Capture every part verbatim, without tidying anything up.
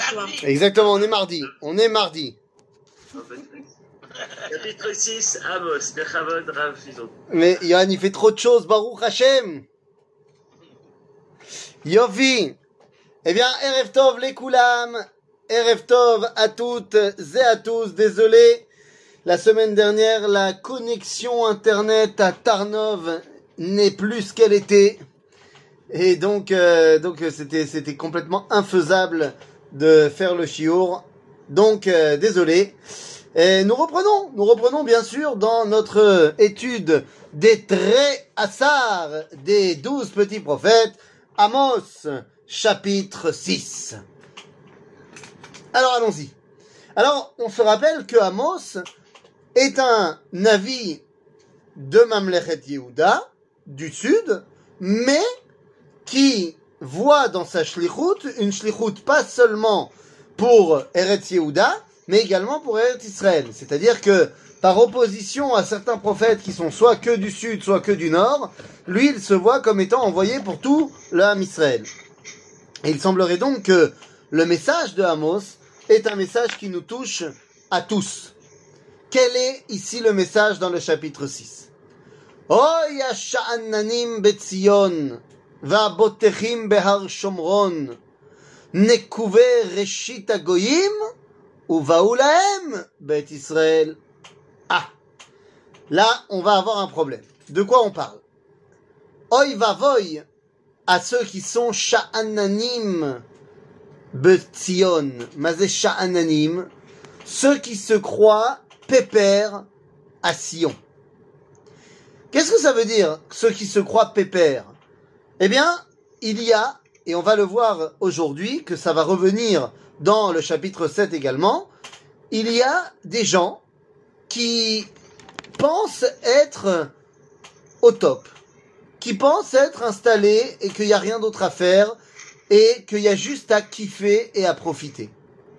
soir. Exactement, on est mardi. On est mardi. Chapitre six, Amos, Bechavod, Rav Fizon. Mais Yohan, il fait trop de choses, Baruch Hashem. Yofi. Eh bien, Erev Tov les Koulam. Erev Tov à toutes et à tous. Désolé, la semaine dernière, la connexion Internet à Tarnov n'est plus ce qu'elle était. Et donc, euh, donc c'était, c'était complètement infaisable de faire le chiour. Donc, euh, désolé. Et nous reprenons, nous reprenons bien sûr dans notre étude des traits Assar des douze petits prophètes, Amos, chapitre six. Alors allons-y. Alors, on se rappelle que Amos est un navi de Mamlechet Yehuda, du sud, mais qui voit dans sa shlichut une shlichut pas seulement pour Eretz Yehuda, mais également pour Eretz Israël. C'est-à-dire que, par opposition à certains prophètes qui sont soit que du sud, soit que du nord, lui, il se voit comme étant envoyé pour tout le Ham Israël. Et il semblerait donc que le message de Amos est un message qui nous touche à tous. Quel est ici le message dans le chapitre six? Oy ha'sha'ananim betzion va'abotechim behar Shomron nekuve reshit hagoyim uva'u lahem bet Israël. Ah, là on va avoir un problème. De quoi on parle? Oy vavoy à ceux qui sont sha'ananim betzion. Mazé sha'ananim, ceux qui se croient pépères à Sion. Qu'est-ce que ça veut dire, ceux qui se croient pépères? Eh bien, il y a, et on va le voir aujourd'hui, que ça va revenir dans le chapitre sept également, il y a des gens qui pensent être au top, qui pensent être installés et qu'il n'y a rien d'autre à faire et qu'il y a juste à kiffer et à profiter.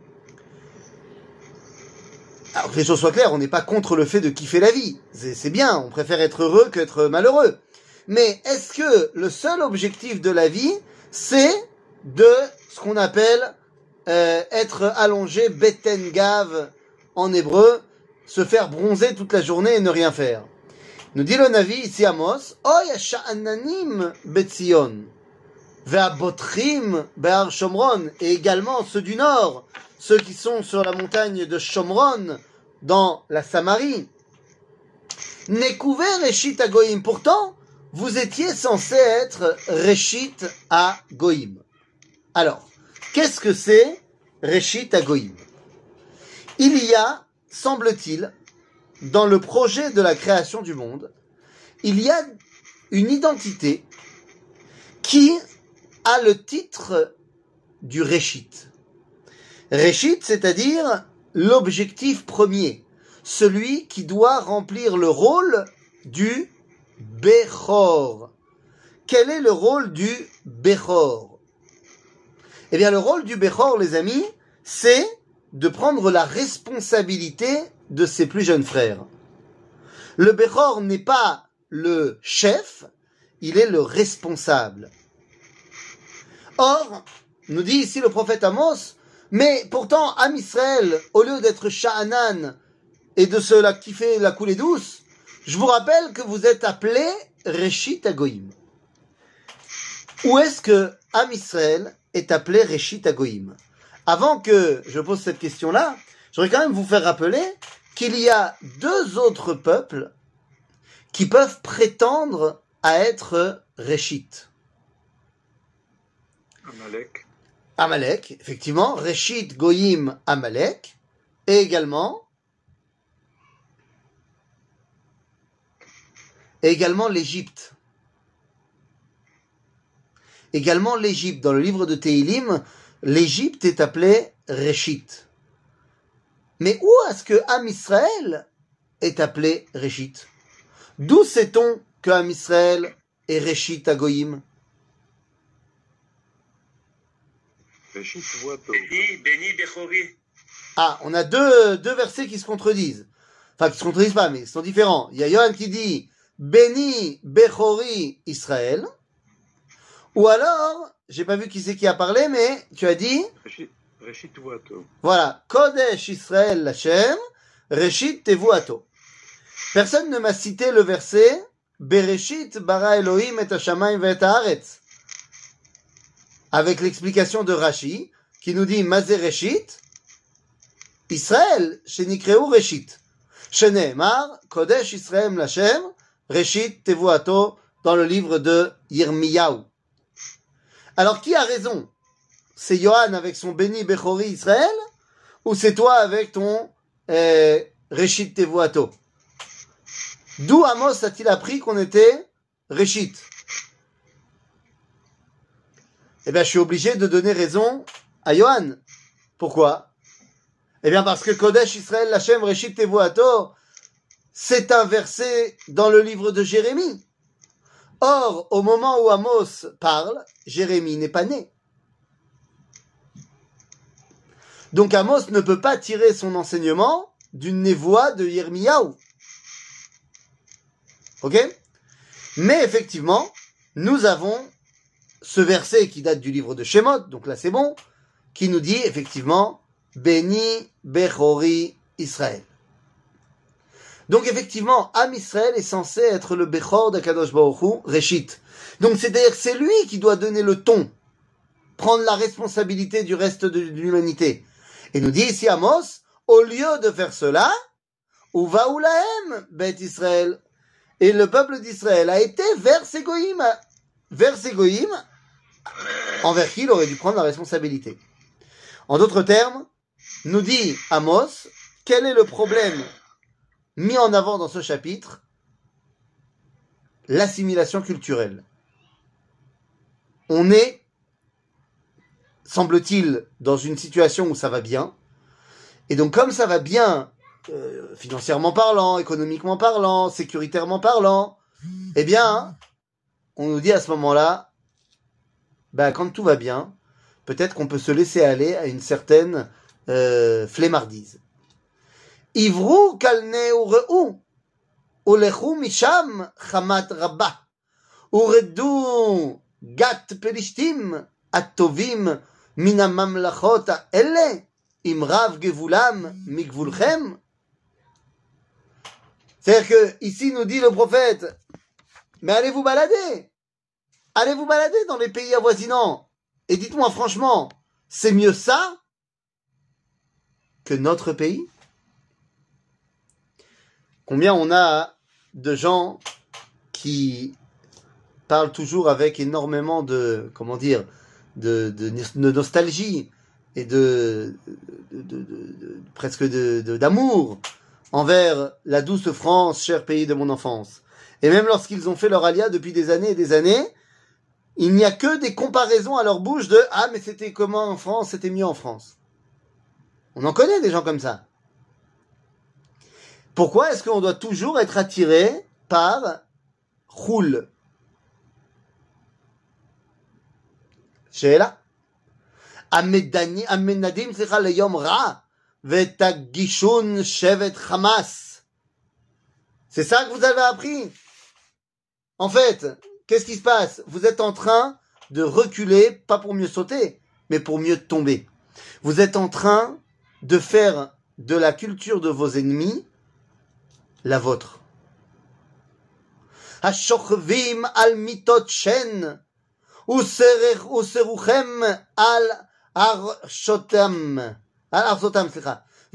Alors que les choses soient claires, on n'est pas contre le fait de kiffer la vie. C'est, c'est bien, on préfère être heureux qu'être malheureux. Mais est-ce que le seul objectif de la vie, c'est de ce qu'on appelle euh, être allongé, beten gav en hébreu, se faire bronzer toute la journée et ne rien faire? Nous dit le Navi ici Amos, Oy ha'sha'ananim betzion ve'abotchim behar Shomron, et également ceux du nord, ceux qui sont sur la montagne de Shomron, dans la Samarie. Nekouvé Reshit Hagoyim. Pourtant, vous étiez censé être Reshit Hagoyim. Alors, qu'est-ce que c'est Reshit Hagoyim? Il y a, semble-t-il, dans le projet de la création du monde, il y a une identité qui a le titre du Reshit. Reshit, c'est-à-dire l'objectif premier, celui qui doit remplir le rôle du Bechor. Quel est le rôle du Bechor? Eh bien, le rôle du Bechor, les amis, c'est de prendre la responsabilité de ses plus jeunes frères. Le Bechor n'est pas le chef, il est le responsable. Or, nous dit ici le prophète Amos, mais pourtant, Am Israël, au lieu d'être Sha'anan et de se la kiffer, la couler douce, je vous rappelle que vous êtes appelé Reshit Hagoyim. Où est-ce que Am Israël est appelé Reshit Hagoyim? Avant que je pose cette question-là, je voudrais quand même vous faire rappeler qu'il y a deux autres peuples qui peuvent prétendre à être Reshit. Amalek. Amalek, effectivement, Reshit Goyim Amalek, et également, et également l'Égypte. Également l'Égypte. Dans le livre de Tehilim, l'Égypte est appelée Reshit. Mais où est-ce que Am Israël est appelé Reshit? D'où sait-on que Am Israël est Reshit Hagoyim? Béni, béni, Bechori. Ah, on a deux, deux versets qui se contredisent. Enfin, qui se contredisent pas, mais ils sont différents. Il y a Yohan qui dit Béni, Bechori, Israël. Ou alors, j'ai pas vu qui c'est qui a parlé, mais tu as dit Reshit Tevuato. Voilà. Kodesh Israël Hashem, Reshit Tevuato. Personne ne m'a cité le verset Bereshit bara Elohim et hashamayim ve'et haaretz, avec l'explication de Rashi qui nous dit Mazé Reshit Israël shenikreu Reshit sheneemar Kodesh Israël Hashem Reshit Tevuato dans le livre de Yirmiyahu. Alors qui a raison? C'est Yohan avec son béni Bechori Israël ou c'est toi avec ton euh, Reshit Tevuato? D'où Amos a-t-il appris qu'on était Reshit? Eh bien, je suis obligé de donner raison à Yohan. Pourquoi? Eh bien, parce que Kodesh Israël Hashem Reshit Tevuato, c'est un verset dans le livre de Jérémie. Or, au moment où Amos parle, Jérémie n'est pas né. Donc Amos ne peut pas tirer son enseignement d'une névoie de Yirmiyahu. Ok? Mais effectivement, nous avons ce verset qui date du livre de Shemot, donc là c'est bon, qui nous dit effectivement Béni Bechori Israël. Donc effectivement, Am Israël est censé être le Bechor d'Akadosh Baruch Hu, Reshit. Donc c'est-à-dire que c'est lui qui doit donner le ton, prendre la responsabilité du reste de l'humanité. Et nous dit ici Amos, au lieu de faire cela, Uva Ulahem Bet Israël. Et le peuple d'Israël a été vers ses goïms, vers ses goïms, envers qui il aurait dû prendre la responsabilité. En d'autres termes, nous dit Amos, quel est le problème mis en avant dans ce chapitre? L'assimilation culturelle. On est, semble-t-il, dans une situation où ça va bien, et donc comme ça va bien, Euh, financièrement parlant, économiquement parlant, sécuritairement parlant, eh bien, on nous dit à ce moment-là, bah, quand tout va bien, peut-être qu'on peut se laisser aller à une certaine euh, flemmardise. Ivru kalne ureu, ulechu misham chamat rabba, uredu gat pelishtim atovim min hamamlachot ha'ele, im rav gevulam migvulchem. C'est-à-dire que, ici nous dit le prophète, mais allez vous balader, allez vous balader dans les pays avoisinants, et dites-moi franchement, c'est mieux ça que notre pays? Combien on a de gens qui parlent toujours avec énormément de, comment dire, de, de, de nostalgie et de, de, de, de, de presque de, de, d'amour envers la douce France, cher pays de mon enfance. Et même lorsqu'ils ont fait leur alia depuis des années et des années, il n'y a que des comparaisons à leur bouche de « Ah, mais c'était comment en France? C'était mieux en France. » On en connaît des gens comme ça. Pourquoi est-ce qu'on doit toujours être attiré par Choul? Sheila. Amenadim slicha leyom ra. Vetagishun shevet Hamas. C'est ça que vous avez appris. En fait, qu'est-ce qui se passe? Vous êtes en train de reculer, pas pour mieux sauter, mais pour mieux tomber. Vous êtes en train de faire de la culture de vos ennemis la vôtre. Hashochvim al mitot shen useruchem al arshotam. C'est-à-dire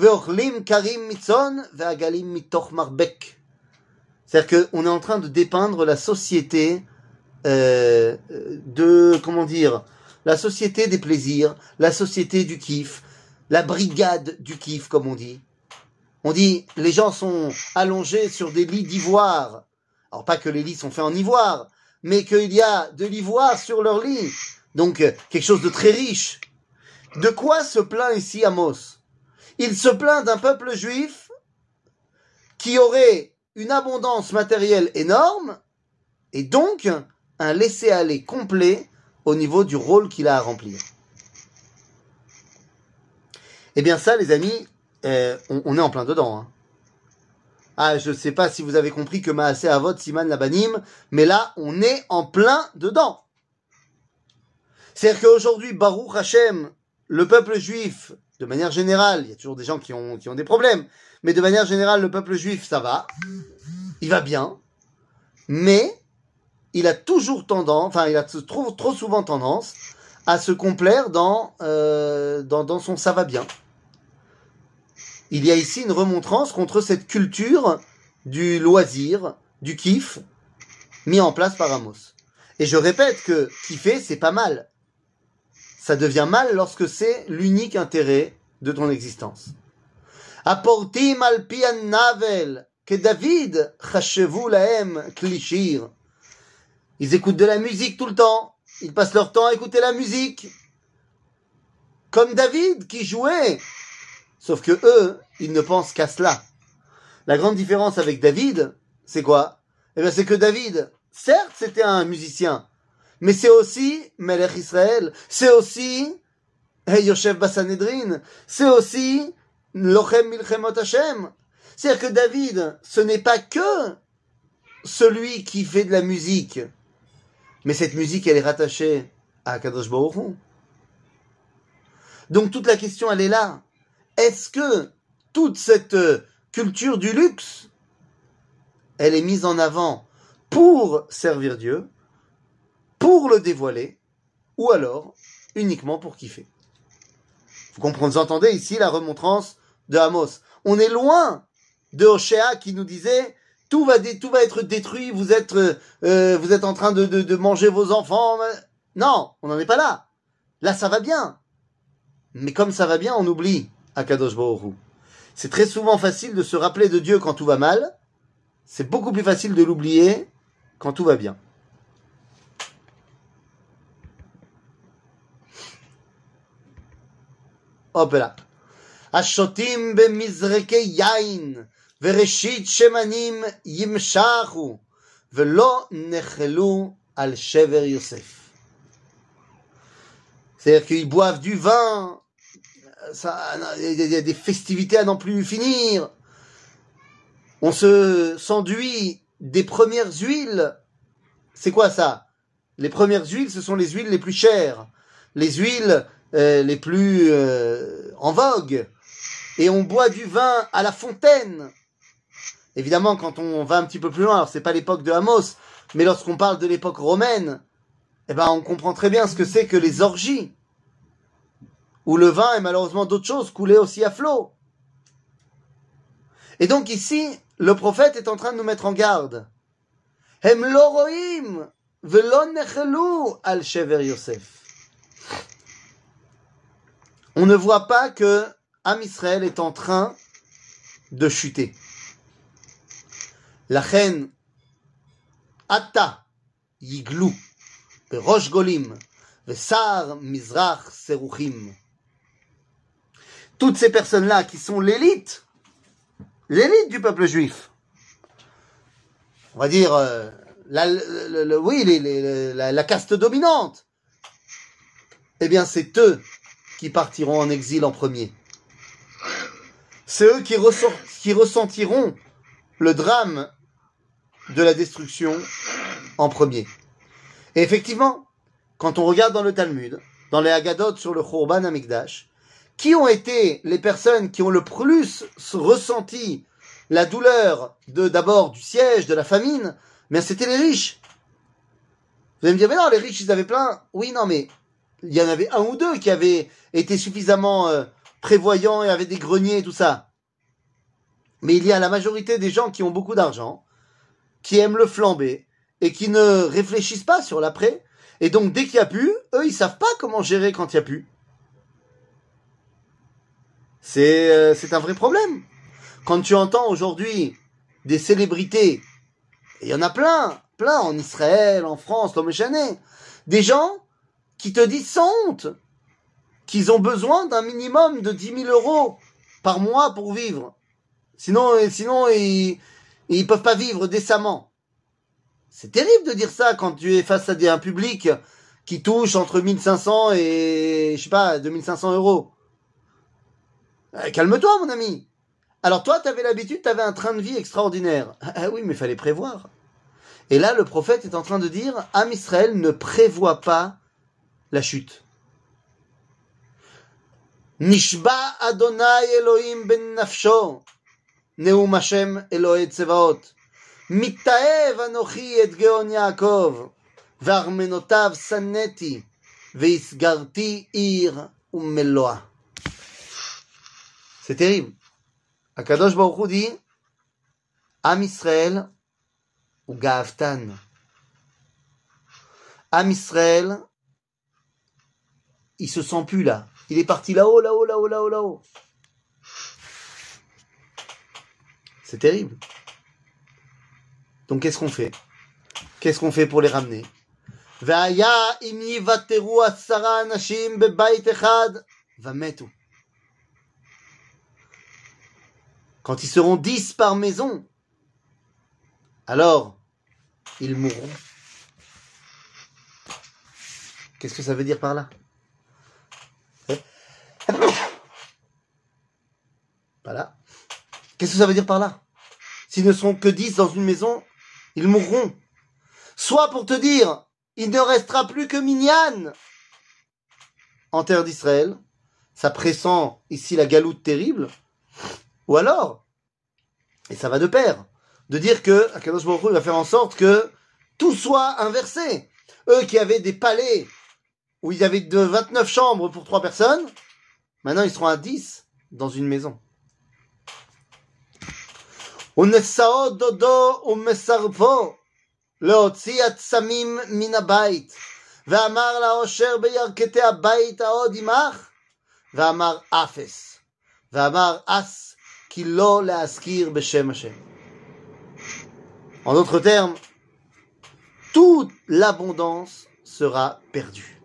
qu'on est en train de dépeindre la société euh, de, comment dire, la société des plaisirs, la société du kiff, la brigade du kiff, comme on dit. On dit, les gens sont allongés sur des lits d'ivoire. Alors pas que les lits sont faits en ivoire, mais qu'il y a de l'ivoire sur leurs lits. Donc, quelque chose de très riche. De quoi se plaint ici Amos? Il se plaint d'un peuple juif qui aurait une abondance matérielle énorme et donc un laisser-aller complet au niveau du rôle qu'il a à remplir. Eh bien ça, les amis, euh, on, on est en plein dedans. Hein. Ah, je ne sais pas si vous avez compris que Maaseh Avot Siman Labanim, mais là, on est en plein dedans. C'est-à-dire qu'aujourd'hui, Baruch Hashem, le peuple juif, de manière générale, il y a toujours des gens qui ont, qui ont des problèmes, mais de manière générale, le peuple juif, ça va, il va bien, mais il a toujours tendance, enfin, il a trop, trop souvent tendance à se complaire dans, euh, dans, dans son ça va bien. Il y a ici une remontrance contre cette culture du loisir, du kiff, mis en place par Amos. Et je répète que kiffer, c'est pas mal. Ça devient mal lorsque c'est l'unique intérêt de ton existence. Aportim al pi navel que David chashevu lahem klishir. Ils écoutent de la musique tout le temps. Ils passent leur temps à écouter la musique. Comme David qui jouait. Sauf que eux, ils ne pensent qu'à cela. La grande différence avec David, c'est quoi? Eh bien, c'est que David, certes, c'était un musicien, mais c'est aussi Melech Israël, c'est aussi Yoshev Bassanedrin, c'est aussi Lochem Milchemot Hashem. C'est-à-dire que David, ce n'est pas que celui qui fait de la musique, mais cette musique, elle est rattachée à Kadosh Baruch Hu. Donc toute la question, elle est là. Est-ce que toute cette culture du luxe, elle est mise en avant pour servir Dieu, pour le dévoiler, ou alors uniquement pour kiffer? Vous comprenez, vous entendez ici la remontrance de Amos. On est loin de Hoshea qui nous disait tout va, dé, tout va être détruit, vous êtes, euh, vous êtes en train de, de, de manger vos enfants. Non, on n'en est pas là. Là, ça va bien. Mais comme ça va bien, on oublie Akadosh Baruch Hu. C'est très souvent facile de se rappeler de Dieu quand tout va mal. C'est beaucoup plus facile de l'oublier quand tout va bien. Hop là. Ashotim b'mizreke yain vereshit shemanim yimshachu velo nechelu al shever Yosef. C'est-à-dire qu'ils boivent du vin, il y a des festivités à n'en plus finir. On se s'enduit des premières huiles. C'est quoi ça? Les premières huiles, ce sont les huiles les plus chères, les huiles euh, les plus euh, en vogue. Et on boit du vin à la fontaine. Évidemment, quand on va un petit peu plus loin, alors c'est pas l'époque de Amos, mais lorsqu'on parle de l'époque romaine, eh ben on comprend très bien ce que c'est que les orgies, où le vin et malheureusement d'autres choses coulaient aussi à flot. Et donc ici, le prophète est en train de nous mettre en garde. Hem lo roim velo nechelu al shever Yosef. On ne voit pas que Am Israël est en train de chuter. La reine Ata Yiglu Rosh Golim Vesar Mizrach Seruchim. Toutes ces personnes-là qui sont l'élite, l'élite du peuple juif, on va dire, euh, la, le, le, oui, les, les, la, la caste dominante, eh bien c'est eux qui partiront en exil en premier. C'est eux qui, ressort, qui ressentiront le drame de la destruction en premier. Et effectivement, quand on regarde dans le Talmud, dans les Haggadot sur le Khurban Hamikdash, qui ont été les personnes qui ont le plus ressenti la douleur de d'abord du siège, de la famine? Mais c'était les riches. Vous allez me dire, mais non, les riches, ils avaient plein. Oui, non, mais il y en avait un ou deux qui avaient été suffisamment euh, prévoyants et avaient des greniers et tout ça. Mais il y a la majorité des gens qui ont beaucoup d'argent, qui aiment le flamber et qui ne réfléchissent pas sur l'après. Et donc, dès qu'il n'y a plus, eux, ils savent pas comment gérer quand il n'y a plus. C'est, euh, c'est un vrai problème. Quand tu entends aujourd'hui des célébrités, et il y en a plein, plein en Israël, en France, l'homme échané, des gens qui te disent sans honte qu'ils ont besoin d'un minimum de dix mille euros par mois pour vivre. Sinon, sinon ils ne peuvent pas vivre décemment. C'est terrible de dire ça quand tu es face à un public qui touche entre mille cinq cents et, je sais pas, deux mille cinq cents euros. Euh, calme-toi, mon ami. Alors toi, tu avais l'habitude, tu avais un train de vie extraordinaire. Ah oui, mais il fallait prévoir. Et là, le prophète est en train de dire, Am Israël ne prévoit pas la chute. נשבע אדוני אלוהים בן נפשו, נאום השם אלוהי צבאות. מתאהב אנוכי את גאון יעקב, וארמנותיו שנאתי, והסגרתי עיר ומלואה. C'est terrible. Akadosh Baruch Hu dit, Am Israël ou Gaavtan. Am Israël, il se sent plus là. Il est parti là-haut, là-haut, là-haut, là-haut, là-haut. C'est terrible. Donc qu'est-ce qu'on fait? Qu'est-ce qu'on fait pour les ramener? Ve'aya im yivateru asara anashim bebayit echad vametu. Quand ils seront dix par maison, alors ils mourront. Qu'est-ce que ça veut dire par là? Pas là. Qu'est-ce que ça veut dire par là? S'ils ne seront que dix dans une maison, ils mourront. Soit pour te dire, il ne restera plus que Minyan en terre d'Israël. Ça pressent ici la galoute terrible. Ou alors, et ça va de pair, de dire que Akadosh Baruch Hu va faire en sorte que tout soit inversé. Eux qui avaient des palais où ils avaient de vingt-neuf chambres pour trois personnes, maintenant ils seront à dix dans une maison. ונשאו דודו ומסרפו להוציא עצמים מן הבית, ואמר לעושר בירכתי הבית העוד עמך, ואמר אפס, ואמר אס כי לא להזכיר בשם השם. En d'autres termes, toute l'abondance sera perdue.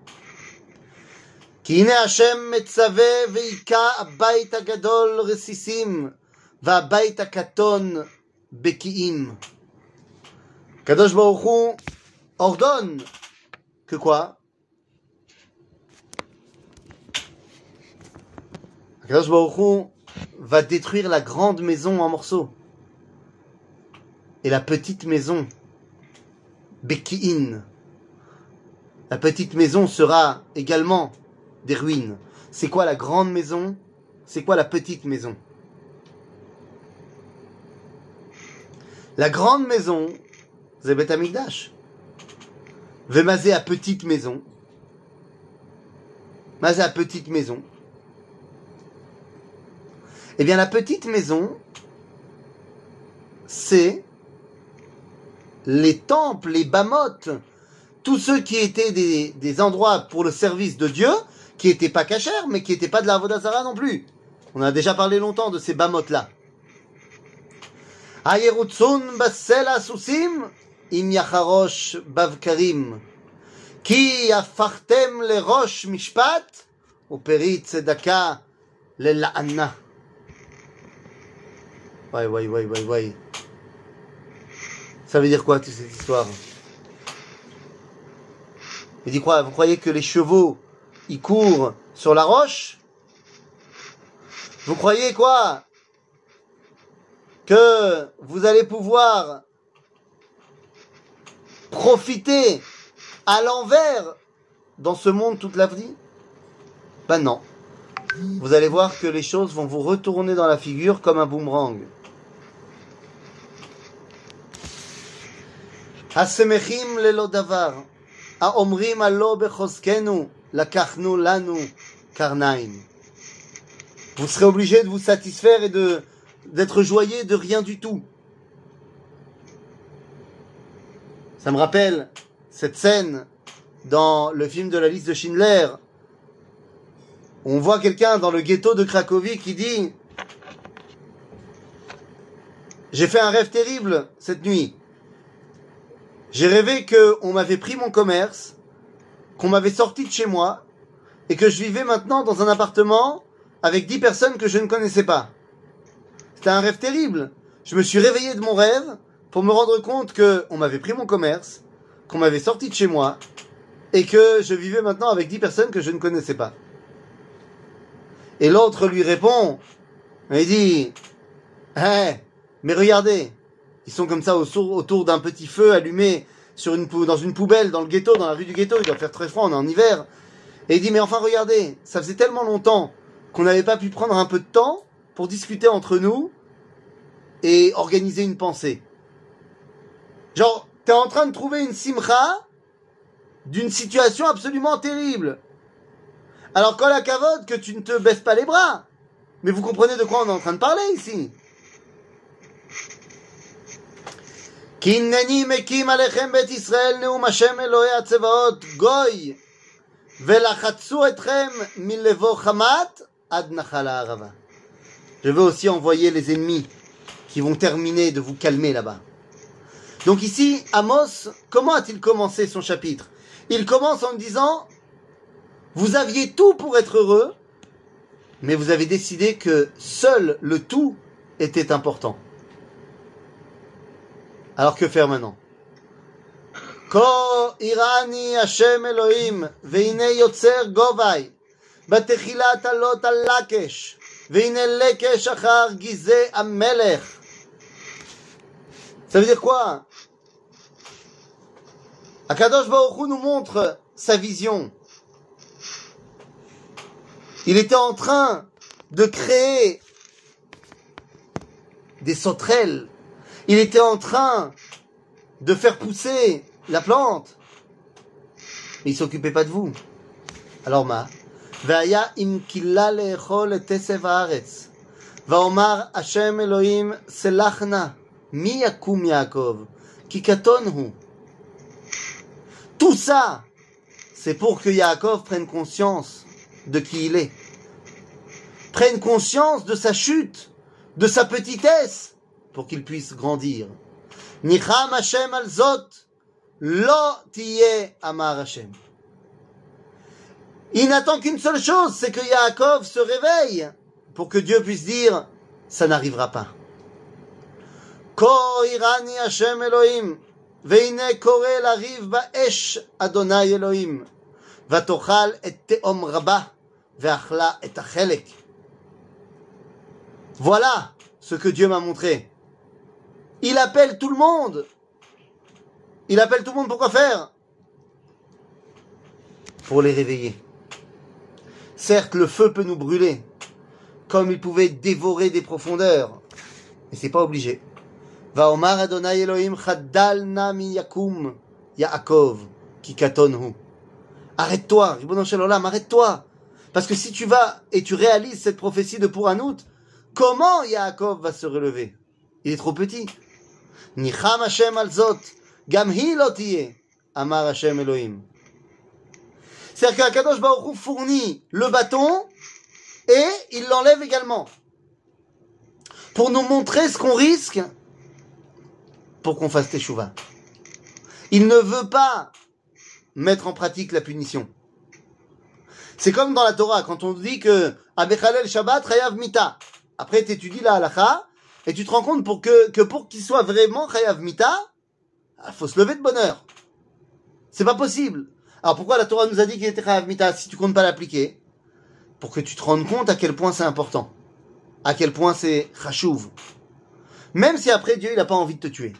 כי הנה השם מצווה ויקע הבית הגדול רסיסים, והבית הקטון בקיאים. Kadosh Baruch Hu ordonne que quoi? Kadosh Baruch Hu va détruire la grande maison en morceaux. Et la petite maison, Beki'in, la petite maison sera également des ruines. C'est quoi la grande maison? C'est quoi la petite maison? La grande maison, c'est Bet Hamikdash. Vemazé à petite maison. Mazé à petite maison. Eh bien, la petite maison, c'est les temples, les bamotes, tous ceux qui étaient des, des endroits pour le service de Dieu, qui n'étaient pas cachers, mais qui n'étaient pas de la Avodah Zarah non plus. On a déjà parlé longtemps de ces bamotes-là. Ayerutsun basel asusim im yacharosh bavkarim ki yafartem le rosh mishpat ou perit tzedaka le la'ana. Ouais, ouais, ouais, ouais, ouais. Ça veut dire quoi toute cette histoire? Il dit quoi? Vous croyez que les chevaux ils courent sur la roche? Vous croyez quoi? Que vous allez pouvoir profiter à l'envers dans ce monde toute la vie? Ben non. Vous allez voir que les choses vont vous retourner dans la figure comme un boomerang. Hasemechim lelo davar, haomrim alo bechozkenu, lakachnu lanu karnaim. Vous serez obligé de vous satisfaire et de d'être joyeux de rien du tout. Ça me rappelle cette scène dans le film de la liste de Schindler. On voit quelqu'un dans le ghetto de Cracovie qui dit « J'ai fait un rêve terrible cette nuit. J'ai rêvé qu'on m'avait pris mon commerce, qu'on m'avait sorti de chez moi et que je vivais maintenant dans un appartement avec dix personnes que je ne connaissais pas. C'était un rêve terrible. Je me suis réveillé de mon rêve pour me rendre compte qu'on m'avait pris mon commerce, qu'on m'avait sorti de chez moi et que je vivais maintenant avec dix personnes que je ne connaissais pas. » Et l'autre lui répond, il dit « Hey, mais regardez, ils sont comme ça autour d'un petit feu allumé sur une, dans une poubelle dans le ghetto, dans la rue du ghetto, il doit faire très froid, on est en hiver. » Et il dit « Mais enfin regardez, ça faisait tellement longtemps qu'on n'avait pas pu prendre un peu de temps pour discuter entre nous et organiser une pensée. Genre, t'es en train de trouver une simcha d'une situation absolument terrible. Alors, quand la cavote, que tu ne te baisses pas les bras. Mais vous comprenez de quoi on est en train de parler ici. כי הנני מקים עליכם בית ישראל נאום השם אלוהי הצבאות גוי ולחצו אתכם מלבוא חמת עד נחל הערבה. Je veux aussi envoyer les ennemis qui vont terminer de vous calmer là-bas. Donc ici, Amos, comment a-t-il commencé son chapitre? Il commence en disant, vous aviez tout pour être heureux, mais vous avez décidé que seul le tout était important. Alors que faire maintenant? Ko irani Hashem Elohim veine yotzer govai בתחילה עלות על לקש, והנה לקש אחר גזי המלך. Ça veut dire quoi? Akadosh Baruch Hu nous montre sa vision. Il était en train de créer des sauterelles. Il était en train de faire pousser la plante. Mais il s'occupait pas de vous. Alors ma והיה אם קילה לאכול את עשב הארץ, ואומר השם אלוהים סלח נא, מי יקום יעקב, כי קטון הוא. Tout ça, c'est pour que Yaakov prenne conscience de qui il est. Prenne conscience de sa chute, de sa petitesse, pour qu'il puisse grandir. Nicham Hashem al zot, lo tiye amar Hashem. Il n'attend qu'une seule chose, c'est que Yaakov se réveille pour que Dieu puisse dire, ça n'arrivera pas. Ko irani Hashem Elohim, veine kore lariv ba'esh Adonai Elohim, vatochal et te'om rabba, ve'achla et achelek. Voilà ce que Dieu m'a montré. Il appelle tout le monde. Il appelle tout le monde pour quoi faire? Pour les réveiller. Certes, le feu peut nous brûler, comme il pouvait dévorer des profondeurs, mais c'est pas obligé. Vaomar Adonai Elohim chadal na mi yakum Yaakov ki katon hu. Arrête-toi, Ribono shel olam, arrête-toi, parce que si tu vas et tu réalises cette prophétie de Puranut, comment Yaakov va se relever? Il est trop petit. Nicham Hashem al zot, gam hi lo tiyeh, amar Hashem Elohim. C'est-à-dire qu'Akadosh Baruch Hu fournit le bâton et il l'enlève également. Pour nous montrer ce qu'on risque pour qu'on fasse teshuva. Il ne veut pas mettre en pratique la punition. C'est comme dans la Torah, quand on dit que Abechalel Shabbat Chayav Mita. Après, tu étudies la halakha et tu te rends compte pour que, que pour qu'il soit vraiment Chayav Mita, il faut se lever de bonne heure. C'est pas possible. Alors pourquoi la Torah nous a dit qu'il était Chayav Mita si tu comptes pas l'appliquer? Pour que tu te rendes compte à quel point c'est important. À quel point c'est chashuv. Même si après Dieu il n'a pas envie de te tuer.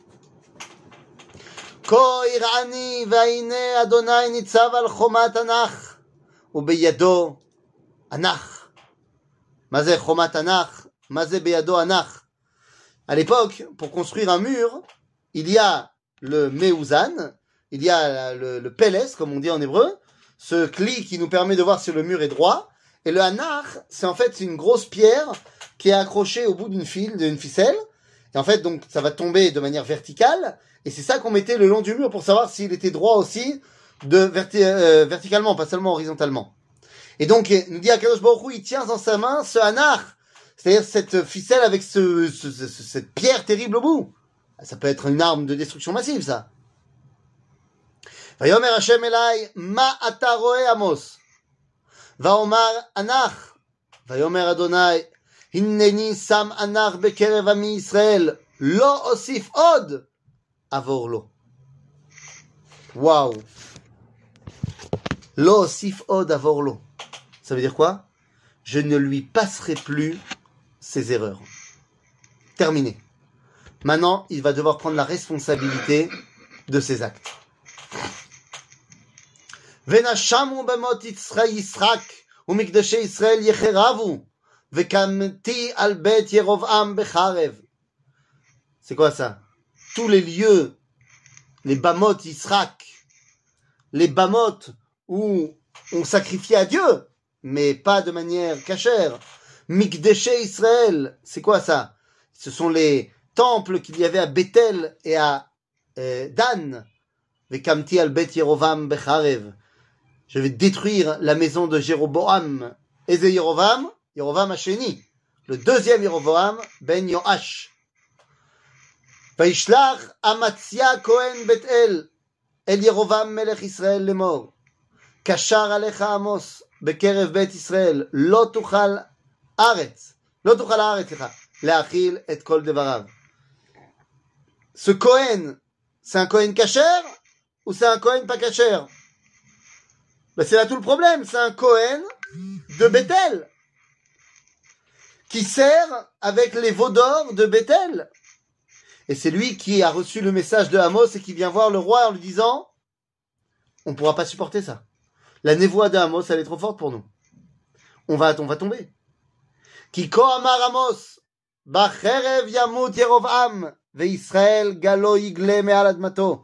Ko irani va'ine Adonai nitzav al chomat anach ubeyado anach. Mazé chomat anach, mazé beyado anach. À l'époque, pour construire un mur, il y a le meuzan. Il y a le, le peles, comme on dit en hébreu, ce cli qui nous permet de voir si le mur est droit. Et le hanach, c'est en fait une grosse pierre qui est accrochée au bout d'une file, d'une ficelle. Et en fait, donc, ça va tomber de manière verticale. Et c'est ça qu'on mettait le long du mur pour savoir s'il était droit aussi, de verti- euh, verticalement, pas seulement horizontalement. Et donc, nous dit Akadosh Baruch Hu, il tient dans sa main ce hanach, c'est-à-dire cette ficelle avec ce, ce, ce, cette pierre terrible au bout. Ça peut être une arme de destruction massive, ça. ויאמר השם אליי, מה אתה רואה עמוס? ואומר אנח, ויאמר אדוני, הנני שם אנח בקרב עמי ישראל, לא אוסיף עוד, עבור לו. וואו. לא אוסיף עוד, עבור לו. Ça veut dire quoi? Je ne lui passerai plus ses erreurs. Terminé. Maintenant, il va devoir prendre la responsabilité de ses actes. ונשמו במות יצחק ומקדשי ישראל יחרבו, וקמתי על בית ירבעם בחרב. C'est quoi ça? Tous les lieux, les bamot Yisrak, les bamot où on sacrifiait à Dieu, mais pas de manière cachère. Mikdeshe Israël, c'est quoi ça? Ce sont les temples qu'il y avait à Bethel et à euh, Dan. Vekamti al bet Yerovam becharev. Je vais détruire la maison de Jéroboam. Eze Yerovam, Yerovam Hasheni, le deuxième Yeroboam ben Yoash. Vaishlach Amatzia Kohen Bethel el Yerovam melech Israël lemor. Kashar alecha Amos bekerev bet Israël lo tuchal aretz lo tuchal aretz lecha leachil et kol devarav. Ce Kohen, c'est un Kohen kasher ou c'est un Kohen pas kasher? Ben c'est là tout le problème. C'est un Kohen de Bethel qui sert avec les veaux d'or de Bethel. Et c'est lui qui a reçu le message de Amos et qui vient voir le roi en lui disant on ne pourra pas supporter ça. La névoie d'Amos, elle est trop forte pour nous. On va, on va tomber. Ki ko amar Amos, bacherev yamut Yerovam, veIsraël galo yigle me'al admato.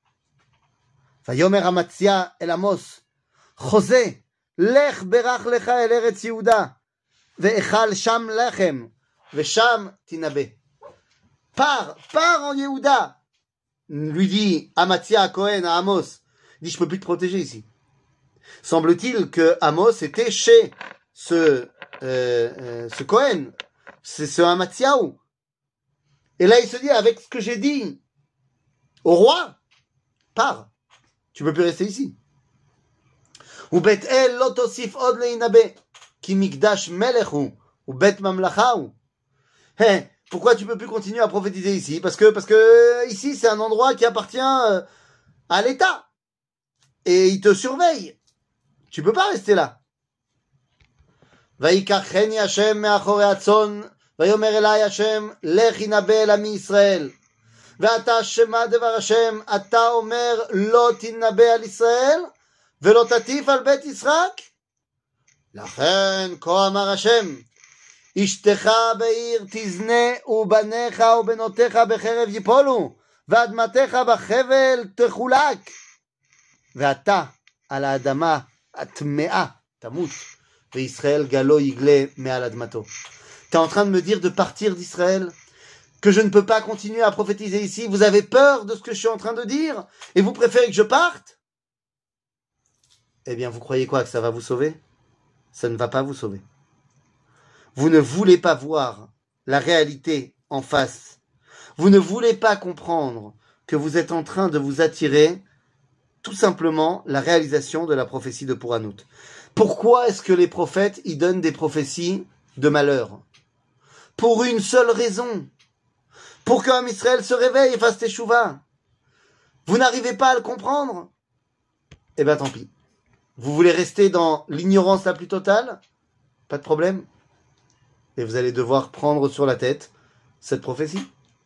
Vayomer Amatzia el Amos, Chose, lech berach lecha el eretz Yehuda, ve'echal sham lechem, ve'sham tinabe. Pars, pars en Yehuda, lui dit Amatzia Cohen à Amos. Il dit, je peux plus te protéger ici. Semble-t-il que Amos était chez ce, euh, euh, ce Cohen, c'est ce Amatziaou. Et là, il se dit, avec ce que j'ai dit au roi, pars, tu peux plus rester ici. Ou Bet El lotosif od leinabe, ki mikdash melechu, ou Bet mamlachaou. Hein, pourquoi tu peux plus continuer à prophétiser ici? Parce que, parce que ici, c'est un endroit qui appartient euh, à l'État. Et il te surveille. Tu peux pas rester là. Vaikacheni Hashem me'achorei hatzon, vayomer elai Hashem, lech inabe el ami Yisrael. ואתה שמע דבר השם, אתה אומר לא תנבא על ישראל, ולא תטיף על בית יצחק? לכן כה אמר השם, אשתך בעיר תזנה, ובניך ובנותיך בחרב ייפולו, ואדמתך בחבל תחולק. ואתה על האדמה הטמאה תמות, וישראל גלו יגלה מעל אדמתו. Tu es en train de me dire de partir d'Israël, que je ne peux pas continuer à prophétiser ici? Vous avez peur de ce que je suis en train de dire? Et vous préférez que je parte? Eh bien, vous croyez quoi? Que ça va vous sauver? Ça ne va pas vous sauver. Vous ne voulez pas voir la réalité en face. Vous ne voulez pas comprendre que vous êtes en train de vous attirer tout simplement la réalisation de la prophétie de Pouranout. Pourquoi est-ce que les prophètes y donnent des prophéties de malheur? Pour une seule raison. Pour qu'un Israël se réveille et fasse teshuva. Vous n'arrivez pas à le comprendre? Eh bien, tant pis. Vous voulez rester dans l'ignorance la plus totale? Pas de problème. Et vous allez devoir prendre sur la tête cette prophétie.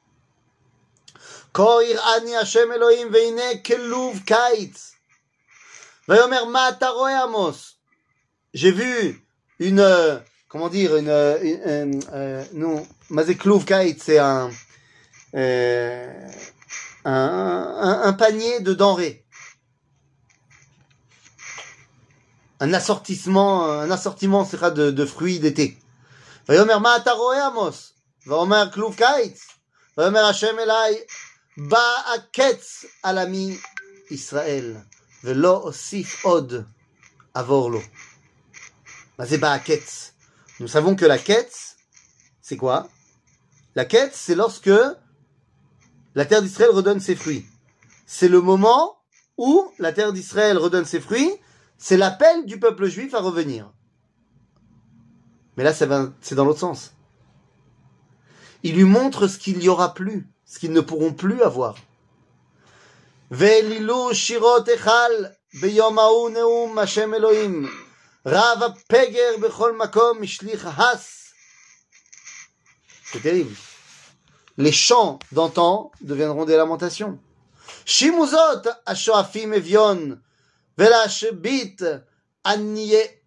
Ko ir'ani Hashem Elohim ve'ine keluv kaitz. Vayomer ma ata roe Amos. J'ai vu une, euh, comment dire, une, euh, une euh, non, mazé keluv kaitz, c'est un, euh, un, un, un panier de denrées. Un assortissement, un assortiment sera de, de fruits d'été. Vayomer ma ata roe Amos. Vayomer keluv kaitz. Vayomer Hashem elai ba aketz alami Israël. Velo osif od avorlo. C'est ba aketz. Nous savons que la ketz, c'est quoi? La ketz, c'est lorsque la terre d'Israël redonne ses fruits. C'est le moment où la terre d'Israël redonne ses fruits. C'est l'appel du peuple juif à revenir. Mais là, c'est dans l'autre sens. Il lui montre ce qu'il n'y aura plus, ce qu'ils ne pourront plus avoir. Ve'elilu shirot echal beyom ha'u neum Hashem Elohim rav ha'peger bechol makom mishlich has. C'est terrible. Les chants d'antan deviendront des lamentations. Shimuzot hashoafim evion velashbit aniye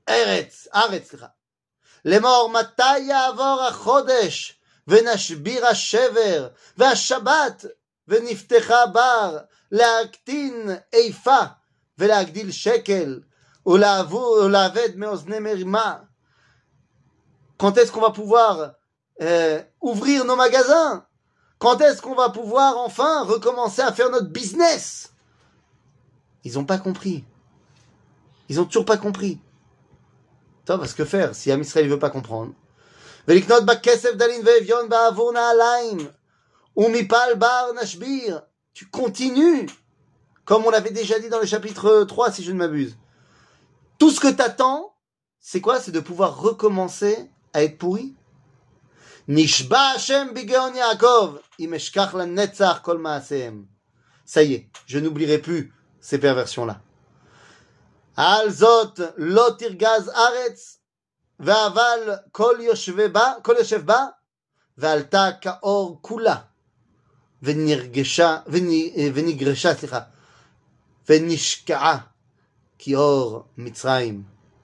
ארץ, ארץ, סליחה. לאמור, מתי יעבור החודש, ונשביר השבר, והשבת, ונפתחה בר, להקטין איפה, ולהגדיל שקל, ולעבד מאוזני מרימה. Quand est-ce qu'on va pouvoir euh, ouvrir nos magasins? Quand est-ce qu'on va pouvoir enfin recommencer à faire notre business? Ils n'ont pas compris. Ils n'ont toujours pas compris. Toi, parce que faire si Am Israël ne veut pas comprendre? ולקנות בכסף דלין ואביון בעבור נעליים ומפל בר נשביר. Tu continues, comme on l'avait déjà dit dans le chapitre trois, si je ne m'abuse. Tout ce que t'attends, c'est quoi? C'est de pouvoir recommencer à être pourri. Nishba Hashem bigeon Yaakov, im eshkach lanetzach kol maasehem. Ça y est, je n'oublierai plus ces perversions-là. Al zot lo tirgaz aretz, ve'aval kol yoshev ba, kol yoshev ba, ve'alta ka'or kula, ve'nirgesha, ve'nigresha, slicha, ve'nishka'a, ki or Mitzrayim.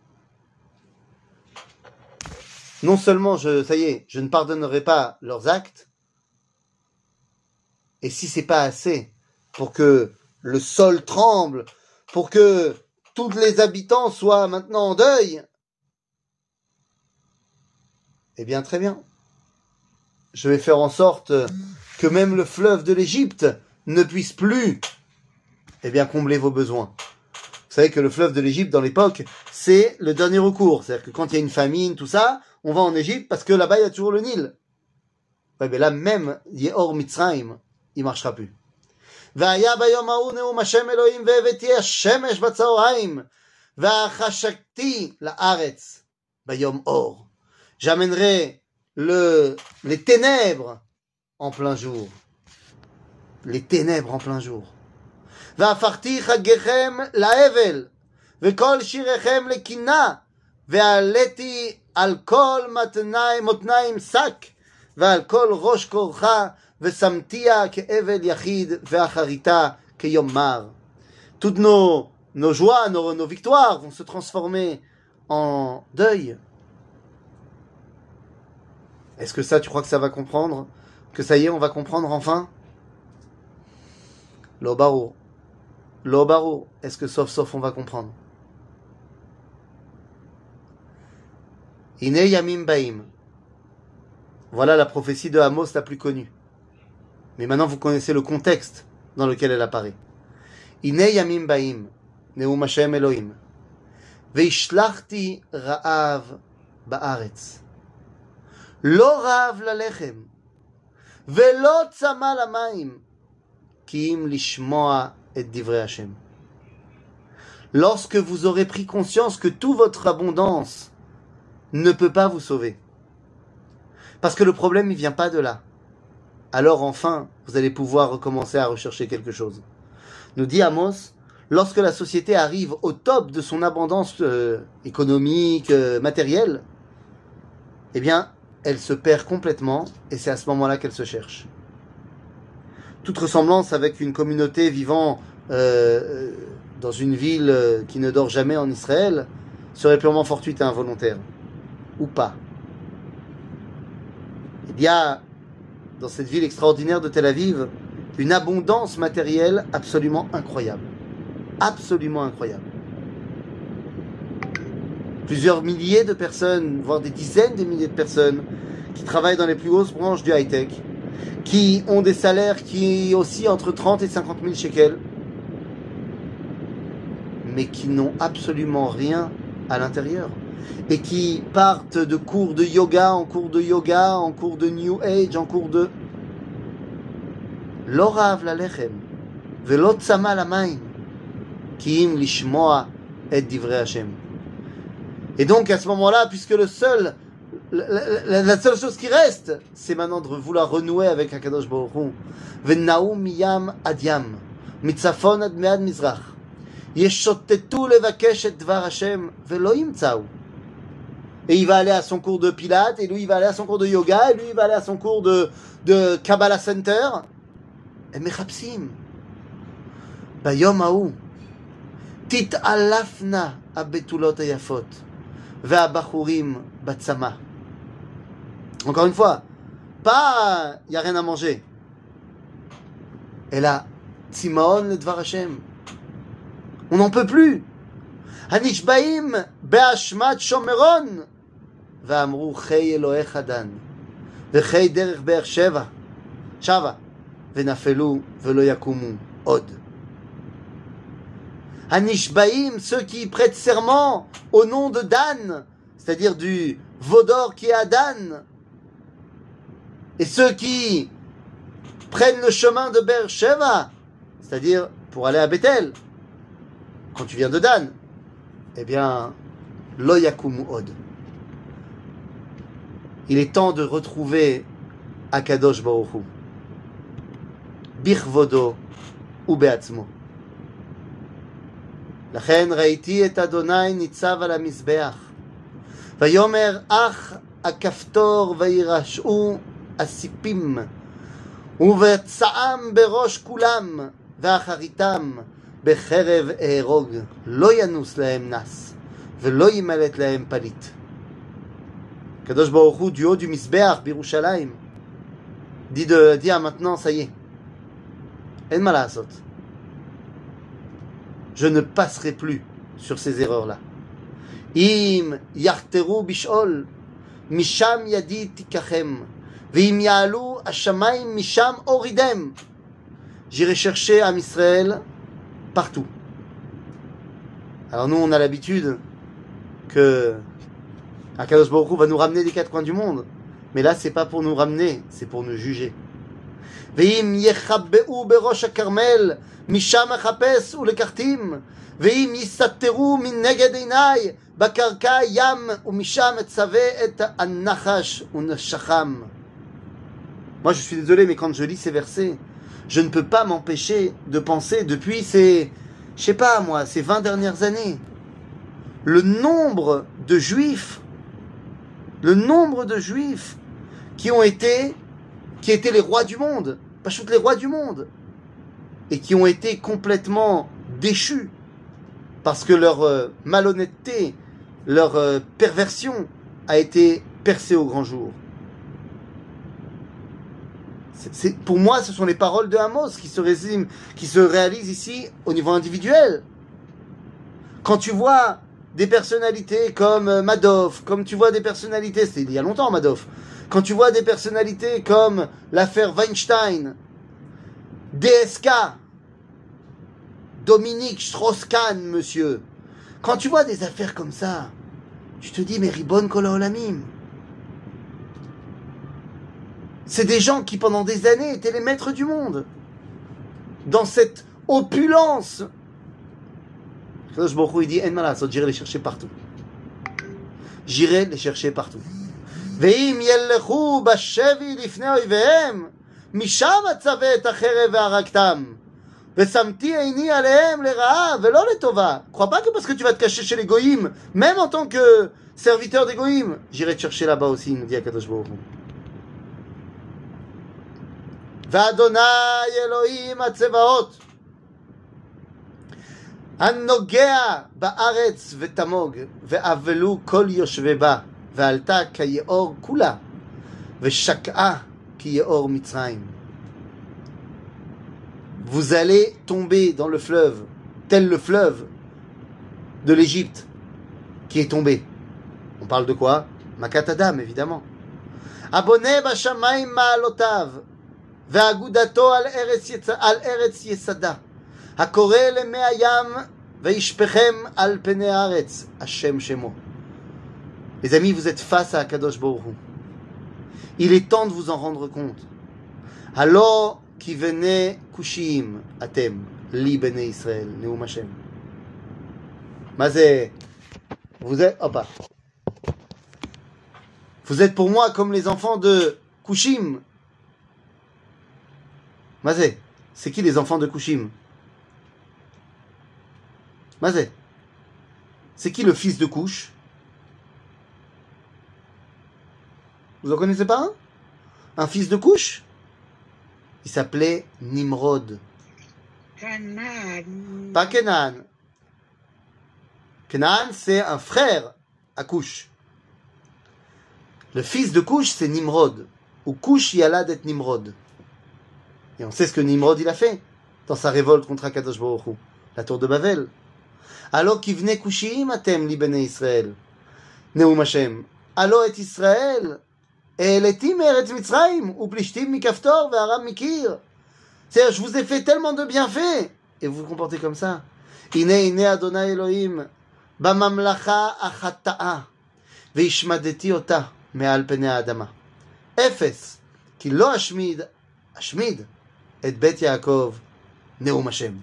Non seulement, je, ça y est, je ne pardonnerai pas leurs actes, et si c'est pas assez pour que le sol tremble, pour que tous les habitants soient maintenant en deuil, eh bien très bien. Je vais faire en sorte que même le fleuve de l'Égypte ne puisse plus, eh bien, combler vos besoins. Vous savez que le fleuve de l'Égypte, dans l'époque, c'est le dernier recours. C'est-à-dire que quand il y a une famine, tout ça, on va en Égypte parce que là-bas, il y a toujours le Nil. Ouais, mais là, même, Yehor Mitzrayim, il marchera plus. והיה ביום ההוא נאום השם אלוהים והבאתי השמש בצהריים והחשקתי לארץ ביום אור. J'amènerai le, les ténèbres en plein jour. Les ténèbres en plein jour. והפכתי חגיכם לאבל וכל שיריכם לקינה ועליתי על כל מותניים שק ועל כל ראש כורחה ושמתיה כאבל יחיד ואחריתה כיום מר. Toutes nos, nos joies, nos, nos victoires vont se transformer en deuil. Est-ce que ça, tu crois que ça va comprendre? Que ça y est, on va comprendre enfin? Lo barou. Lo barou. Est-ce que sauf sauf on va comprendre? Ine yamim baim. Voilà la prophétie de Amos la plus connue. Mais maintenant vous connaissez le contexte dans lequel elle apparaît. Ine yamim baim. Neum Hashem Elohim. Veishlachti ra'av ba'aretz. Lo ra'av lalechem. Velo tzama lamaim. Ki im lishmoa et divrei Hashem. Lorsque vous aurez pris conscience que toute votre abondance ne peut pas vous sauver. Parce que le problème, il vient pas de là. Alors enfin, vous allez pouvoir recommencer à rechercher quelque chose. Nous dit Amos, lorsque la société arrive au top de son abondance euh, économique, euh, matérielle, eh bien, elle se perd complètement et c'est à ce moment-là qu'elle se cherche. Toute ressemblance avec une communauté vivant euh, dans une ville euh, qui ne dort jamais en Israël serait purement fortuite et involontaire. Ou pas. Il y a dans cette ville extraordinaire de Tel Aviv une abondance matérielle absolument incroyable. Absolument incroyable. Plusieurs milliers de personnes, voire des dizaines de milliers de personnes qui travaillent dans les plus grosses branches du high-tech, qui ont des salaires qui oscillent entre trente et cinquante mille shekels, mais qui n'ont absolument rien à l'intérieur. Et qui partent de cours de yoga en cours de yoga, en cours de New Age, en cours de... Lo ra'av lalechem, velo tzama lamayim, ki im lishmoa et divrei Hashem. Et donc à ce moment-là, puisque le seul, la, la, la seule chose qui reste, c'est maintenant de vouloir renouer avec HaKadosh Baruch Hu. V'naum miyam ad yam, mitzafon ad me'ad mizrach, yeshotetu levakesh et dvar Hashem, velo yimtzau. Et il va aller à son cours de pilates, et lui il va aller à son cours de yoga, et lui il va aller à son cours de, de Kabbalah Center. Et mechapsim. Bayom haou. Tit'alafna abetulot hayafot. Ve'abachurim batzama. Encore une fois, pas il n'y a rien à manger. Et là, Tzimaon le Dvar Hashem. On n'en peut plus. Hanishbaim be'ashmat shomeron. Ve'amru chei Elohecha dan. Ve'chei derech be'er sheva. Shava. Ve'nafelu ve'lo yakumu od. Hanishbaim, ceux qui prêtent serment au nom de Dan, c'est-à-dire du Vaudor qui est à Dan. Et ceux qui prennent le chemin de Beersheva, c'est-à-dire pour aller à Bethel, quand tu viens de Dan, eh bien, Lo Yakumu Od. Il est temps de retrouver Akadosh Baruch Hu. Bichvodo ou Beatzmo. לכן ראיתי את אדוני ניצב על המזבח. ויאמר אך הכפתור וירשעו הסיפים, ובצעם בראש כולם, ואחריתם בחרב אהרוג. לא ינוס להם נס, ולא ימלט להם פליט. הקדוש ברוך הוא, du haut du מזבח בירושלים, dit de dire maintenant, ça y est, אין מה לעשות. Je ne passerai plus sur ces erreurs-là. Im yarteru bishol, misham yadi tikachem, veim ya'alu hashamayim misham oridem. J'irai chercher Am Israël partout. Alors nous, on a l'habitude que Akadosh Baruch Hu va nous ramener des quatre coins du monde. Mais là, c'est pas pour nous ramener, c'est pour nous juger. Veim yechabbeu berosh hakarmel, משם אחפש ולקחתים, ואם יסתתרו מנגד עיניי בקרקע ים, ומשם אצווה את הנחש ונשכם. Moi je suis désolé, mais quand je lis ces versets, je ne peux pas m'empêcher de penser depuis ces, je sais pas moi, ces vingt dernières années, le nombre de juifs, le nombre de juifs qui ont été, qui étaient les rois du monde, pas toutes les rois du monde, et qui ont été complètement déchus parce que leur euh, malhonnêteté, leur euh, perversion a été percée au grand jour. C'est, c'est, pour moi, ce sont les paroles de Amos qui se, résument, qui se réalisent ici au niveau individuel. Quand tu vois des personnalités comme Madoff, comme tu vois des personnalités, c'était il y a longtemps Madoff, quand tu vois des personnalités comme l'affaire Weinstein, D S K, Dominique Strauss-Kahn, monsieur. Quand tu vois des affaires comme ça, tu te dis, mais Ribon Kol Haolamim. C'est des gens qui, pendant des années, étaient les maîtres du monde. Dans cette opulence. Kadosh Baruch Hu, il dit, En ma lasot, j'irai les chercher partout. J'irai les chercher partout. Ve'im yellechu bashevi lifnei oivehem, misham atzaveh et hacherev ve'araktam. ושמתי עיני עליהם לרעה ולא לטובה. Crois pas que parce que tu vas te cacher chez les goïms, même en tant que serviteur des goïms, j'irai te chercher là-bas aussi, nous dit Akadosh Baruch Hu. ואדוני אלוהים הצבאות הנוגע בארץ ותמוג ואבלו כל יושבי בה ועלתה כיאור כולה ושקעה כיאור מצרים. Vous allez tomber dans le fleuve, tel le fleuve de l'Égypte qui est tombé. On parle de quoi? Makat Adam, évidemment. Aboneh bashamayim ma'alotav, ve'agudato al eretz yesada, hakore lemei hayam, ve'ishpechem al penei haaretz, Hashem shemo. Les amis, vous êtes face à Akadosh Baruch Hu. Il est temps de vous en rendre compte. Alors, qui venait kushim atem li bnei Israël neum Hashem. Mazé, vous êtes, opa, vous êtes pour moi comme les enfants de Kushim. Mazé, c'est qui les enfants de Kushim? Mazé, c'est qui le fils de Kush? Vous en connaissez pas un? Un fils de Kush? Il s'appelait Nimrod. Canaan. Pas Kenan. Kenan, c'est un frère à Cush. Le fils de Cush, c'est Nimrod. Ou Cush Yalad et Nimrod. Et on sait ce que Nimrod il a fait dans sa révolte contre Akadosh Baruch Hu, la tour de Babel. Alors qu'il venait Kushim atem li bnei Israël. Neum Hashem. Alors et Israël. Eletim eretz Mitzrayim. Ou plishtim mikaftor ve aram mikir. C'est-à-dire, je vous ai fait tellement de bienfaits. Et vous vous comportez comme ça. Ine ine Adonai Elohim. Bamamlacha achata'a. Veishmadeti ota. Me'al pnei ha'adama. Efes. Ki lo ashmid. Ashmid. Et Bet Yaakov. Neum Hashem.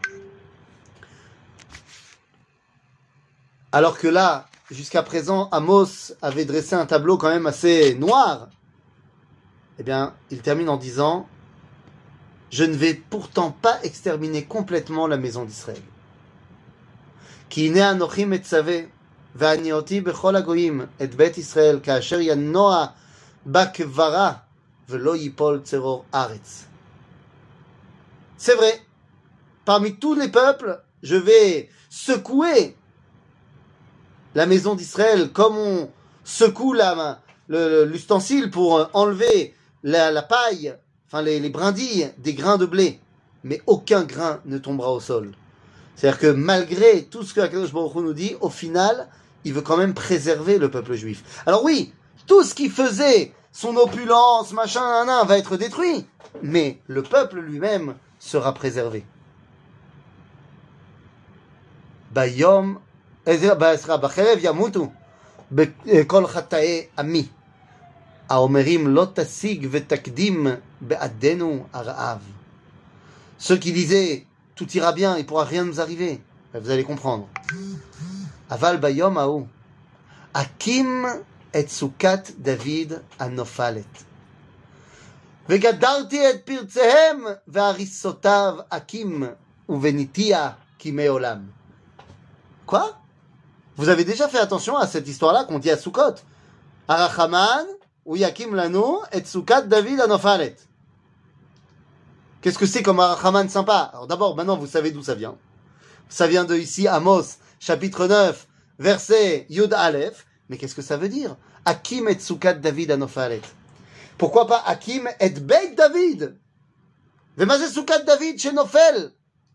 Alors que là, jusqu'à présent, Amos avait dressé un tableau quand même assez noir. Eh bien, il termine en disant « Je ne vais pourtant pas exterminer complètement la maison d'Israël. » Ki hine anochi metzaveh ve'ani oti bechol hagoyim et bet Israël ka'asher yanoa bakvara ve'lo yipol tzeror haaretz. C'est vrai, parmi tous les peuples, je vais secouer la maison d'Israël comme on secoue la, le, l'ustensile pour enlever la, la paille, enfin les, les brindilles des grains de blé. Mais aucun grain ne tombera au sol. C'est-à-dire que malgré tout ce que Akadosh Baruch Hu nous dit, au final, il veut quand même préserver le peuple juif. Alors oui, tout ce qui faisait son opulence, machin, nan, nan, va être détruit. Mais le peuple lui-même sera préservé. Bayom בחרב ימותו בכל חטאי עמי. האומרים לא תשיג ותקדים בעדנו הרעב. Ceux qui disaient tout ira bien, il ne pourra rien nous arriver. Vous allez comprendre. אבל ביום ההוא אקים את סוכת דוד הנופלת. וגדרתי את פרציהם והריסותיו אקים ובניתיה כימי עולם. Quoi? Vous avez déjà fait attention à cette histoire-là qu'on dit à Sukkot. Arachaman ou Yakim Lanu et Sukkot David Anofalet. Qu'est-ce que c'est comme Arachaman sympa? Alors d'abord, maintenant vous savez d'où ça vient. Ça vient de ici, Amos, chapitre neuf, verset Yud Aleph. Mais qu'est-ce que ça veut dire? Akim et Sukkot David Anofalet. Pourquoi pas Akim et Beit David? Vemazé Sukkot David chez Nofel.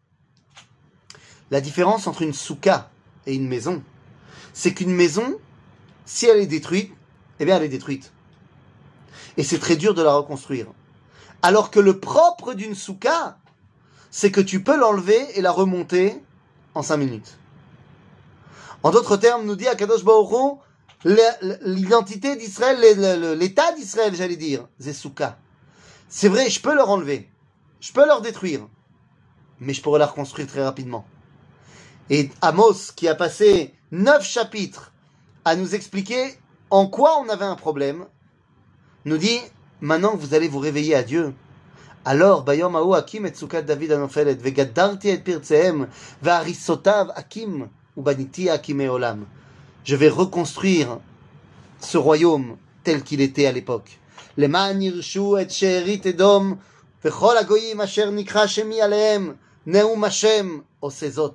La différence entre une soukha et une maison, c'est qu'une maison, si elle est détruite, eh bien elle est détruite. Et c'est très dur de la reconstruire. Alors que le propre d'une soukha, c'est que tu peux l'enlever et la remonter en cinq minutes. En d'autres termes, nous dit Akadosh Baruch Hu, l'identité d'Israël, l'état d'Israël, j'allais dire, c'est soukha. C'est vrai, je peux leur enlever, je peux leur détruire, mais je pourrais la reconstruire très rapidement. Et Amos, qui a passé neuf chapitres à nous expliquer en quoi on avait un problème, nous dit, maintenant que vous allez vous réveiller à Dieu, alors, Bayom Haou Akim et Sukkot David Anofelet, Vegadarti et Pirtsehem, Ve'arisotav Akim, Ubaniti Akime Olam. Je vais reconstruire ce royaume tel qu'il était à l'époque. Leman yirshu et she'erit Edom, Vechol hagoyim asher nikra shemi alehem, Neum Hashem osezot.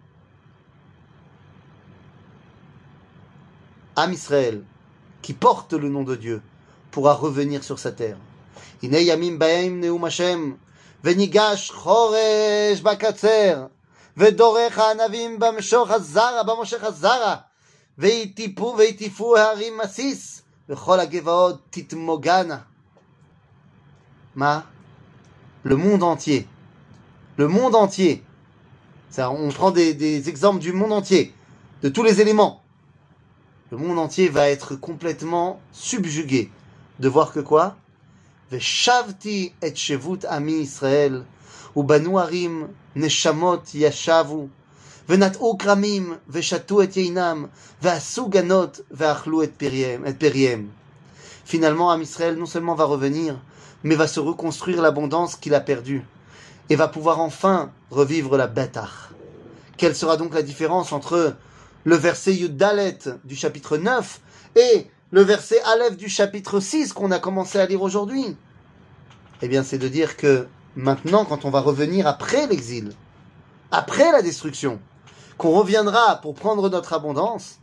Am Israël, qui porte le nom de Dieu, pourra revenir sur sa terre. Hine yamim bahem neum Hashem, venigash choresh bakatzer, ודורך הענבים במשוך הזרע, במושך הזרע, ויטיפו ויטיפו ההרים מסיס, וכל הגבעות תתמוגנה. מה? Le monde entier. Le monde entier. Ça, on prend des, des exemples du monde entier, de tous les éléments. Le monde entier va être complètement subjugué de voir que quoi? Veshavti et shevut ami Israël, ובנו ערים נשמות ישבו, ונטעו כרמים, ושתו את יינם, ועשו גנות, ואכלו את פריהם, את פריהם. Finalement, Am Israël non seulement va revenir, mais va se reconstruire l'abondance qu'il a perdue, et va pouvoir enfin revivre la Betach. Quelle sera donc la différence entre le verset Yud Dalet du chapitre neuf et le verset Aleph du chapitre six qu'on a commencé à lire aujourd'hui? Eh bien, c'est de dire que maintenant, quand on va revenir après l'exil, après la destruction, qu'on reviendra pour prendre notre abondance,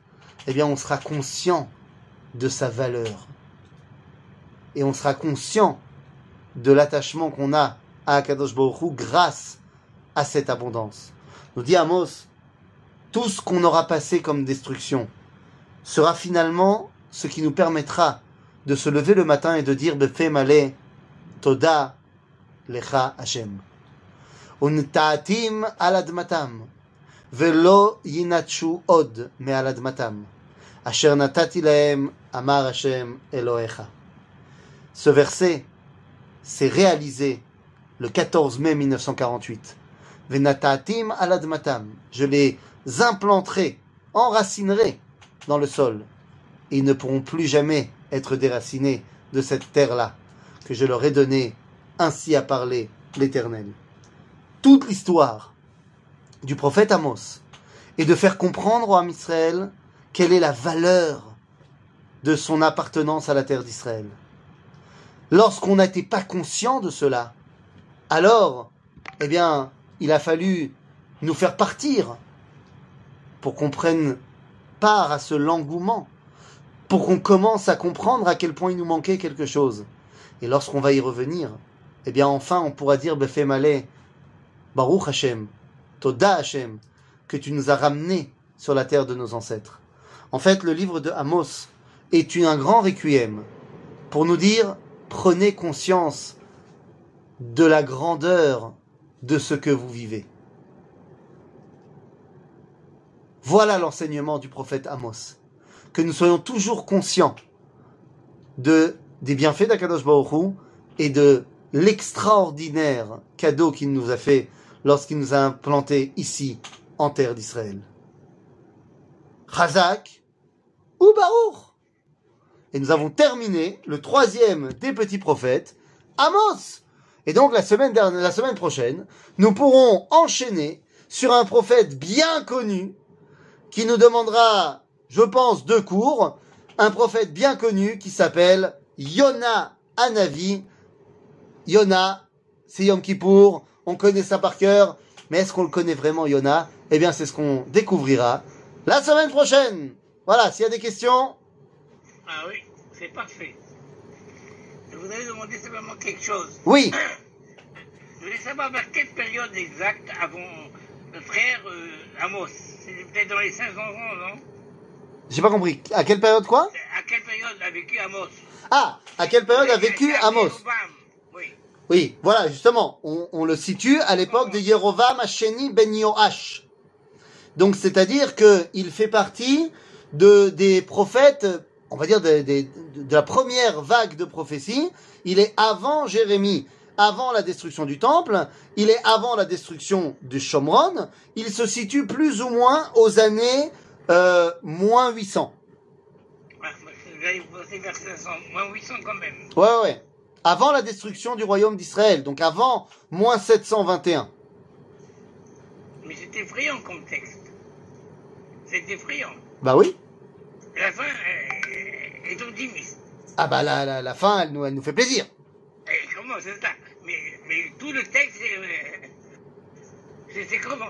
eh bien on sera conscient de sa valeur. Et on sera conscient de l'attachement qu'on a à Akadosh Baruch Hu grâce à cette abondance. Nous dit Amos, tout ce qu'on aura passé comme destruction sera finalement ce qui nous permettra de se lever le matin et de dire Befe Malé Toda Lecha Hashem. Untaatim al admatam velo yinatshu od me al admatam asher natati lahem amar Hashem Elohecha. Ce verset s'est réalisé le quatorze mai mille neuf cent quarante-huit. Venatatim al admatam. Je les implanterai, enracinerai dans le sol. Et ils ne pourront plus jamais être déracinés de cette terre-là, que je leur ai donnée. Ainsi a parlé l'Éternel. Toute l'histoire du prophète Amos est de faire comprendre au Ham Israël quelle est la valeur de son appartenance à la terre d'Israël. Lorsqu'on n'était pas conscient de cela, alors, eh bien, il a fallu nous faire partir pour qu'on prenne part à ce l'engouement, pour qu'on commence à comprendre à quel point il nous manquait quelque chose. Et lorsqu'on va y revenir, eh bien, enfin, on pourra dire Befe Malé, Baruch Hashem, Toda Hashem, que tu nous as ramenés sur la terre de nos ancêtres. En fait, le livre de Amos est un grand requiem pour nous dire prenez conscience de la grandeur de ce que vous vivez. Voilà l'enseignement du prophète Amos. Que nous soyons toujours conscients de, des bienfaits d'Akadosh Baruch Hu et de l'extraordinaire cadeau qu'il nous a fait lorsqu'il nous a implantés ici, en terre d'Israël. Chazak ou Baruch. Et nous avons terminé le troisième des petits prophètes, Amos. Et donc la semaine dernière, la semaine prochaine, nous pourrons enchaîner sur un prophète bien connu qui nous demandera, je pense, deux cours. Un prophète bien connu qui s'appelle Yona Hanavi. Yona, c'est Yom Kippour, on connaît ça par cœur, mais est-ce qu'on le connaît vraiment, Yona? Eh bien, c'est ce qu'on découvrira la semaine prochaine. Voilà, s'il y a des questions. Ah oui, c'est parfait. Je vous avais demandé simplement quelque chose. Oui. Je voulais savoir vers quelle période exacte avant le frère euh, Amos. C'était peut-être dans les cinq cents ans, non? J'ai pas compris. À quelle période quoi? À quelle période a vécu Amos? Ah, à quelle période a vécu Amos? Oui. Oui, voilà, justement, on, on le situe à l'époque de Yerovam Hasheni ben Yoash. Donc, c'est-à-dire que il fait partie de des prophètes, on va dire de, de, de la première vague de prophétie. Il est avant Jérémie, avant la destruction du temple. Il est avant la destruction du Shomron. Il se situe plus ou moins aux années euh, moins huit cents. C'est vers cinq cents, moins huit cents quand même. Ouais, ouais. Avant la destruction du royaume d'Israël, donc avant moins sept cent vingt et un. Mais c'est effrayant comme texte. C'est effrayant. Bah oui. La fin est, est optimiste. Ah bah la, la, la fin, elle nous, elle nous fait plaisir. Et comment c'est ça? Mais, mais tout le texte, c'est, c'est comment?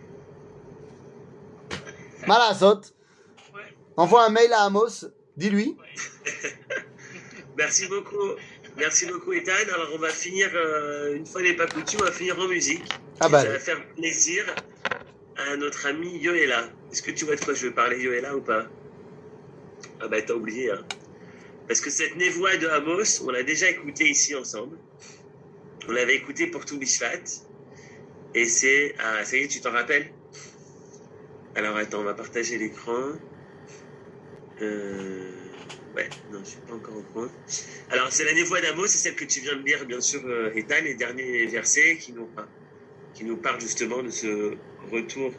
Malasot, Ouais. envoie un mail à Amos, dis-lui. Ouais. Merci beaucoup. Merci beaucoup, Ethan. Alors, on va finir, euh, une fois n'est pas coutume, on va finir en musique. Ah bah, Ça va faire plaisir à notre ami Yoela. Est-ce que tu vois de quoi je veux parler, Yoela, ou pas? Ah bah, t'as oublié, hein. Parce que cette névoie de Amos, on l'a déjà écoutée ici ensemble. On l'avait écoutée pour tout Bishvat. Et c'est... Ah, ça y est, tu t'en rappelles? Alors, attends, on va partager l'écran. Euh... Ouais, non, je suis pas encore au point. Alors, c'est la névoie d'Amos, c'est celle que tu viens de lire, bien sûr, euh, Ethan, les derniers versets qui nous, qui nous parlent justement de ce retour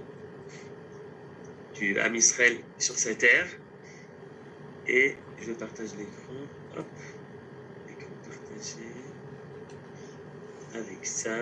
du Ham Israël sur sa terre. Et je partage l'écran. Hop. L'écran partagé. Avec ça.